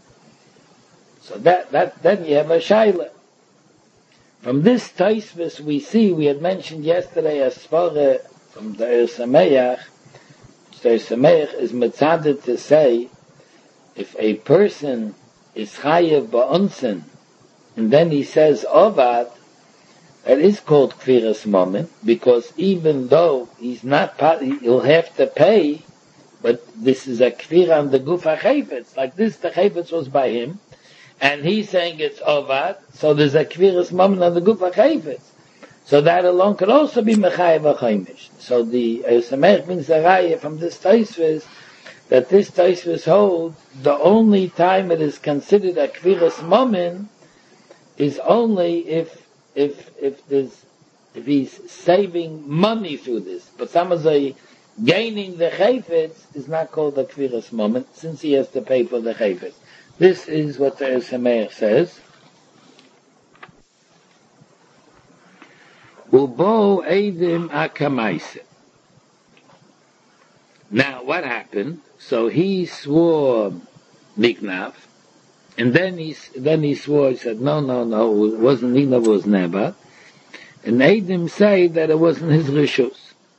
So that, that, then you have a shaila. From this Taisvis we see, we had mentioned yesterday a svara from the Ohr Sameach. The Ohr Sameach is mitzaded to say, if a person is chayev ba'onsen, and then he says ovad, that is called kviras moment, because even though he's not, he'll have to pay, but this is a kvira on the guf ha'chayvetz, like this, the chayvetz was by him, and he's saying it's ovad, so there's a kviras moment on the guf ha'chayvetz. So that alone could also be mechayev ha'chaymish. So the Ohr Sameach brings a raya from this Taisvis, that this Taisvis holds the only time it is considered a kviras moment is only if if if there's if he's saving money through this. But some say gaining the chayfetz is not called a kviras moment since he has to pay for the chayfetz. This is what the Ohr Sameach says. Ubo eidim akamaise. Now, what happened? So he swore nignav, and then he then he swore. He said, "No, no, no, it wasn't nignav, it was never." And eidim say that it wasn't his rishus.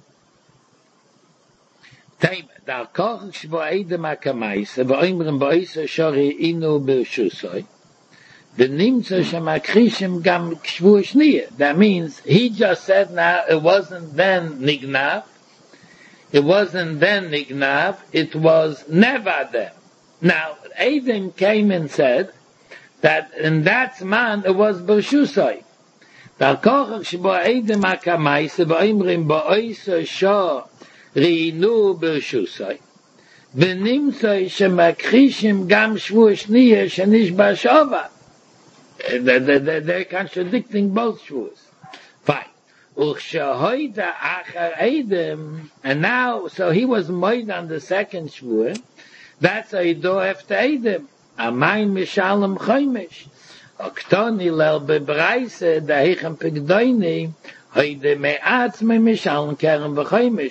Taim dal koch shvo eidim akamaise v'oimrim ba'isa shori inu b'rishusoi. The nimtza shemakrishim gam kshvu shniya. That means he just said now it wasn't then nignav. It wasn't then nignav. It was never then. Now Eidim came and said that in that man it was b'rshusai. Dal kochach shbo Eidim akamayse v'oimrim ba'oisa shor riinu b'rshusai. V'nimtza shemakrishim gam kshvu shniya shenish b'shova. They're contradicting both shvuas. Fine. And now, so he was made on the second shvuah. That's a do after Eidim. Amayim mishalem choymish. Oktoni lel bebreise dahichem pigdoini hoide me'atz me mishalem kerem v'choymish.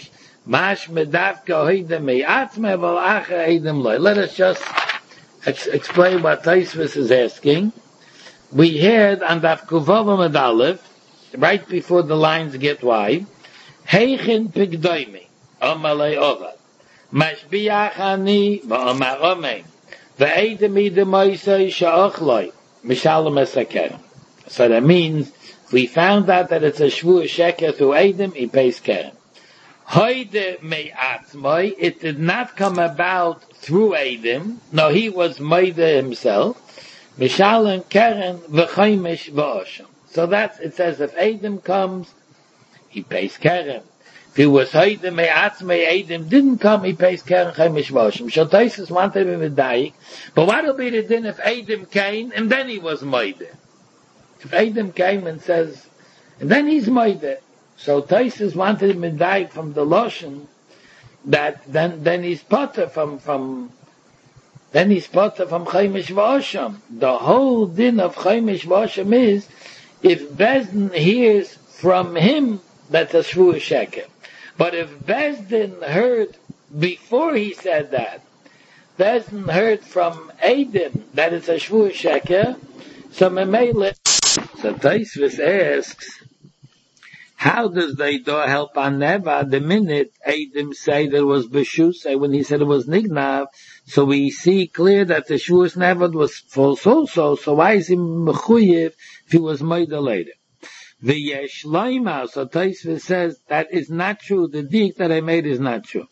Mash medavka hoidem me'atzmai vel acher eidem loy. Let us just ex- explain what Tosfos is asking. We heard on Daf Kuvav Amud Aleph, right before the lines get wide, Heichin pigdoimi, Amalei Ovad, Mashbiach ani, Va'amar Omein, Ve'edem idem oisei sha'ochloi, Mishalem esaker. So that means, if we found out that it's a shvu sheker through Edem, he pays keren. Hoide me'atzmoi, it did not come about through Edem, no, he was Moide himself, Mishalem keren v'chaimish v'osham. So that's, it says if Edem comes, he pays keren. If he was Hoide me'atzmoi, Edem didn't come, he pays keren chaimish v'osham. So Tosfos wanted him with Daik, but what will be the din if Edem came and then he was Moide? If Edem came and says, and then he's Moide. So Tosfos wanted him with Daik from the Loshen, that then, then he's potter from, from, then he's potter from chaimish v'osham. The whole din of chaimish v'osham is, if Bezdin hears from him that a shvu is sheker. But if Bezdin heard before he said that, Bezdin heard from Edem that it's a shvu is sheker, so Memele, so Tosfos asks, how does the Eidah help on Neva the minute Edem say that it was Beshusay when he said it was Nignav? So we see clear that the Shvuas Nevad was false also, so why is he Mechuyev if he was Moida later? The Yesh Laima, so Tosfos says that is not true, the dik that I made is not true.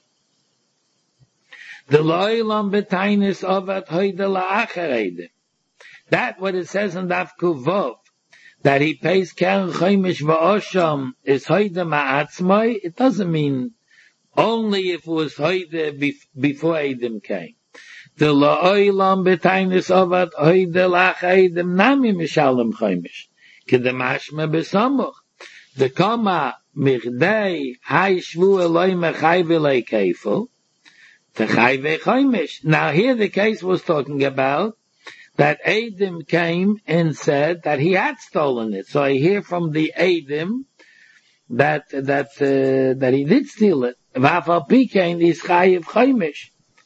The Lo'ilam Betainis Ovat Hoide La'acher Edem. That what it says in Daf Kuvov, that he pays keren chaimish v'osham is hoide ma'atzmai, it doesn't mean only if it was hoide before Edem came. The la'olam b'tainis avad hoide lach Edem nami mishalem chaimish. Kedemashma b'samuch. The kama michdei hay shvu eloi mechai v'lei kefil, techai v'chaimish. Now here the case was talking about that Edem came and said that he had stolen it. So I hear from the Edem that that uh, that he did steal it. V'afal pikein is chayiv chaimish.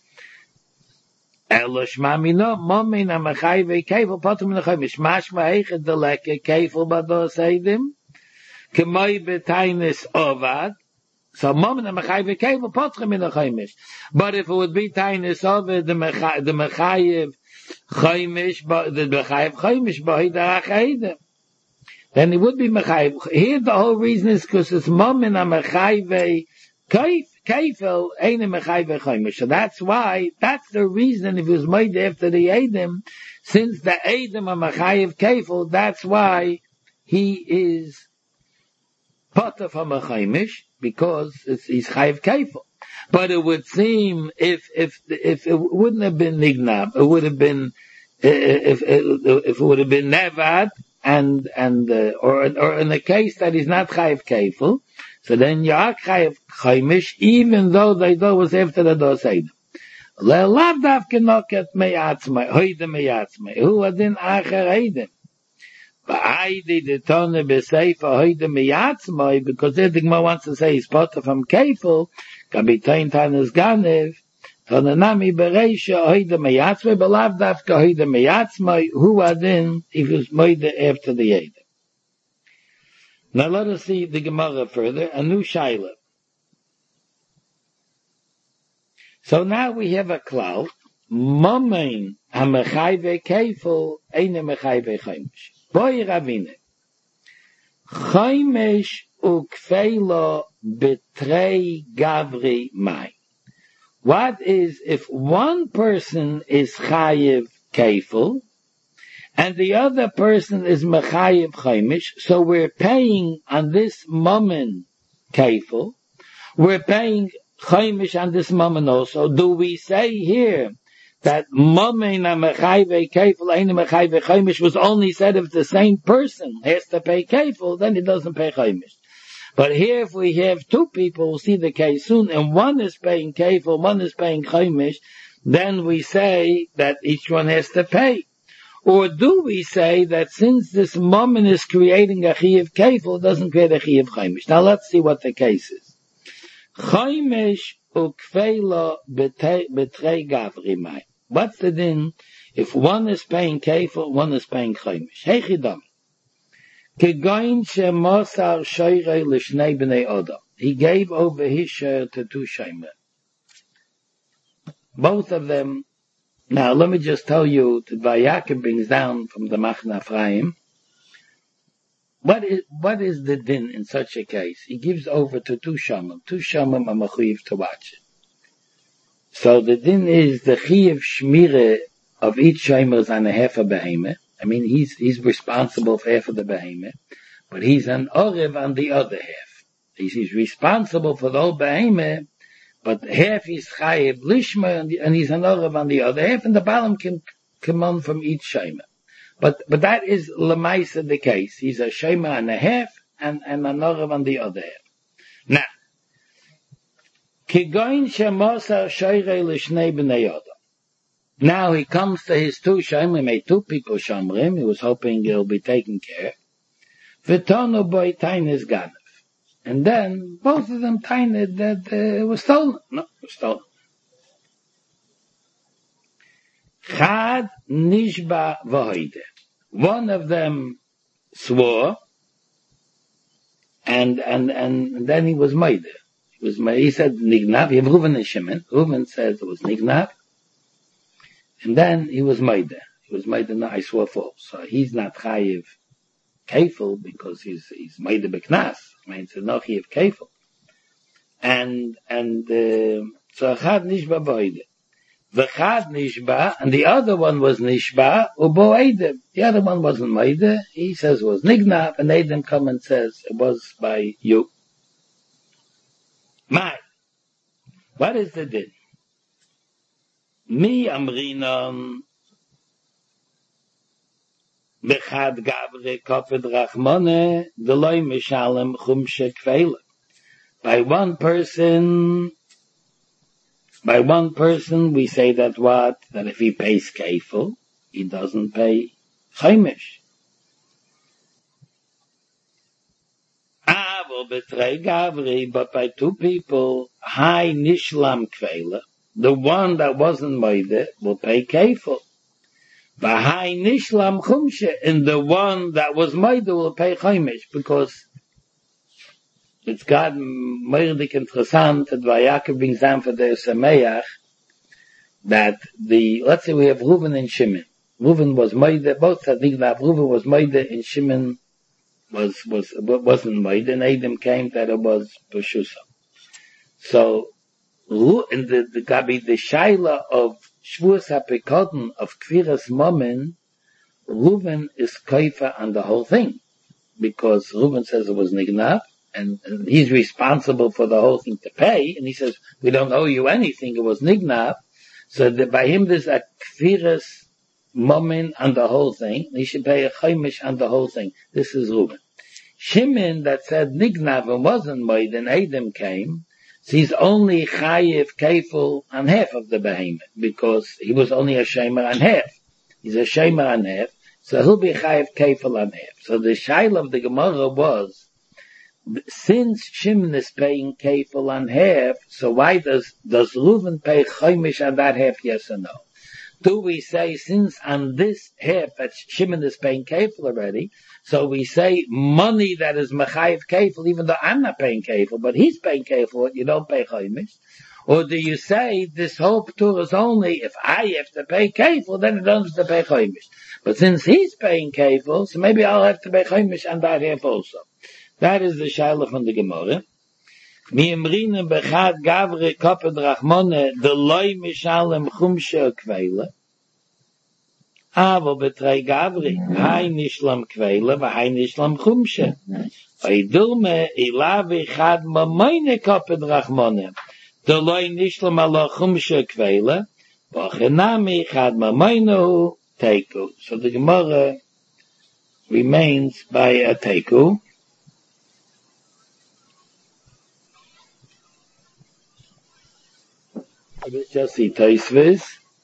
Elosh mamino momin amachayiv keifel potem in chaimish. Mashma eichet deleke keifel bados Edem kemoi betainis ovad. So momin amachayiv keifel potem in chaimish. But if it would be tainis ovad, the mechayiv Chaimish, the Mechayiv Chaimish, B'Hoida Achayim. Then it would be Mechayiv. Here the whole reason is because it's Momin a Mechayiv Keifel, ain't a Mechayiv Chaimish. So that's why, that's the reason if it was made after the Edem, since the Edem a Mechayiv Keifel, that's why he is Potter from a Chaimish, because it's, he's Chayiv Keifel. But it would seem if if if it wouldn't have been Nignab, it would have been if if it would have been Nevad and and uh, or or in the case that he's not Chayiv Keifel, so then you are Chayiv Chaimish, even though the Eidah was after the Doseid. Le'lav davke noket me'atzmai, hoide me'atzmai, hu adin acher Edem. Ba'aydi de tone b'seifa hoide me'atzmai, because the Gemara wants to say he's potter from Keifel. Kabitain tanes ganev, tonanami bereisha hoide meyatzmai, belav dafka hoide meyatzmai, hu adin, if it's moide after the Edem. Now let us see the Gemara further, a new shaila. So now we have a cloud, momein ha-mechayve keifel, eine mechayve chaimish. Boi ravine, chaimish ukfeilo betrei gavri mai. What is if one person is chayiv keifel and the other person is mechayiv chaimish? So we're paying on this moment keifel, we're paying chaimish on this moment also. Do we say here that momen mechayiv keifel ein mechayiv chaimish was only said if the same person has to pay keifel, then he doesn't pay chaimish? But here, if we have two people, we'll see the case soon, and one is paying keifel, one is paying chaimish, then we say that each one has to pay. Or do we say that since this moment is creating a chiyuv keifel, it doesn't create a chiyuv chaimish? Now let's see what the case is. Chaimish ukveila betrei gavri mai. What's the din if one is paying kefil, one is paying chaimish? Heichidam. Kegoin shemosar shoyrei l'shnei b'nei odam. He gave over his share to two shomer. Both of them. Now let me just tell you that Vayakim brings down from the Machna Ephraim. What is, what is the din in such a case? He gives over to two shamim. Two shamim are mechuyev to watch it. So the din is the chiyuv shmire of each shomer is on a half of behemoth. I mean, he's, he's responsible for half of the behemoth, but he's an orev on the other half. He's, he's responsible for the whole behemoth, but half is chayiv lishma, and, and he's an orev on the other half, and the balam can come on from each shomer. But, but that is lemaisa the case. He's a shomer and a half, and, and an orev on the other half. Now, kigoin shemosar shoyrei l'shnei b'nei odam. Now he comes to his two shomer, he made two people shomrim, he was hoping he'll be taken care. V'tonu boy tainis ganav. And then, both of them tained that uh, it was stolen. No, it was stolen. Chad nishba v'hoide. One of them swore, and, and, and then he was made. He was made, he said nignav, he have Reuven and Shimon. Reuven said it was nignav. And then he was made. He was made, no, I swore false. So he's not chayiv kefil because he's, he's made the beknas. I mean, it's no chayiv kefil. And, and, uh, so chad nishba v'hoide. V'chad nishba, and the other one was nishba, ubo eidem. The other one wasn't made. He says it was nignav, and eidem come and says it was by you. My, what is the din? Mi amrinon bechad gavre kofed rachmone deloi mishalem chumshe kveile. By one person, by one person we say that what? That if he pays kefil, he doesn't pay chaimish. Avo betrei gavre, but by two people, hai nishlam kveile. The one that wasn't made will pay kefil. V'hai nishlam chumshe, and the one that was made will pay chaimish, because it's got merdik interessant that Vayakim brings down for the Sameach that the, let's say we have Reuven and Shimon. Reuven was made, both Tzaddik, Reuven was made, and Shimon was, was, wasn't made, and Adam came that it was Peshusa. So, in the, the Gabi, the Shaila of Shvuas HaPekodon of Kviras Momen, Reuven is kaifa on the whole thing. Because Reuven says it was Nignav, and, and he's responsible for the whole thing to pay, and he says, we don't owe you anything, it was Nignav. So that by him there's a Kviras Momen on the whole thing, he should pay a Chaimish on the whole thing. This is Reuven. Shimon that said Nignav and wasn't made, and Adam came, so he's only chayiv kefil on half of the behemoth, because he was only a shemer on half. He's a shemer on half, so he'll be chayiv kefil on half. So the shaila of the Gemara was, since Shimon is paying kefil on half, so why does, does Reuven pay chaimish on that half, yes or no? Do we say, since on this half that Shimon is paying kefil already, so we say money that is mechayiv kefil, even though I'm not paying kefil, but he's paying kefil, you don't pay chaimish? Or do you say this whole ptur is only if I have to pay kefil, then it doesn't have to pay chaimish? But since he's paying kefil, so maybe I'll have to pay chaimish on that half also. That is the shaila from the Gemara. Mi emrine bechad gavre koped rachmone deloi mishalem chumshe kveile. Aber betrei gavri, hai nishlam kveile, va hai nishlam chumshe. Vaidulme ilavi chad mamayne koped rachmone deloi nishlam ala chumshe kveile, vachenami chad mamayne teiku. So the Gemara remains by a teiku. Let's just see Tosfos.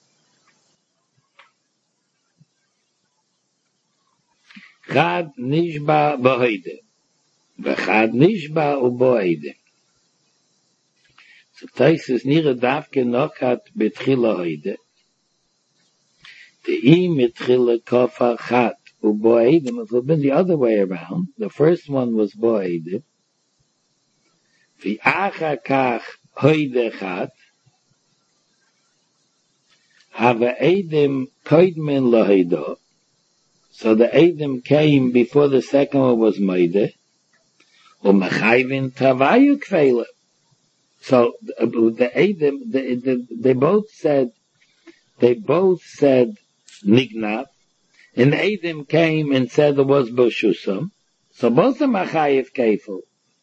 Chad nishba b'hoide, v'chad nishba u'b'hoide. So Taisus nira davke nokat betchila hoide. The I mitchila kofa chat uboedim. It would have been the other way around. The first one was boedim. V'acha kach hoide chat. Hava edim koidmen lahoido. So the edim came before the second one was moide. Umachayvin travayu kveila. So the edim, the, the, they both said, they both said nignav, and the edim came and said there was boshusam. So both of them are chayiv kefil.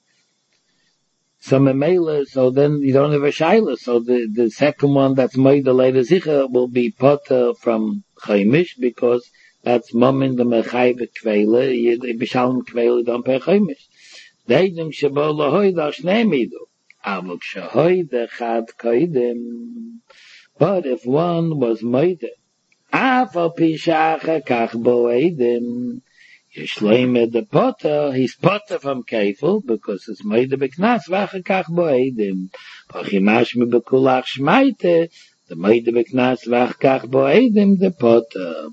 So memela, so then you don't have a shaila. So the, the second one that's moide later zicha will be potter from chaimish because that's moment the mechayiv kveila. You b'shalom kveila don't pay chaimish. The edim shebo lahoy dash nemidu. But if one was moide, afal pishacha kach boedim, yishleim the potter, he's potter from kefil because it's moide beknas vacha kach boedim. Pachimash me bekulach shmaite, the moide beknas vacha kach boedim the potter.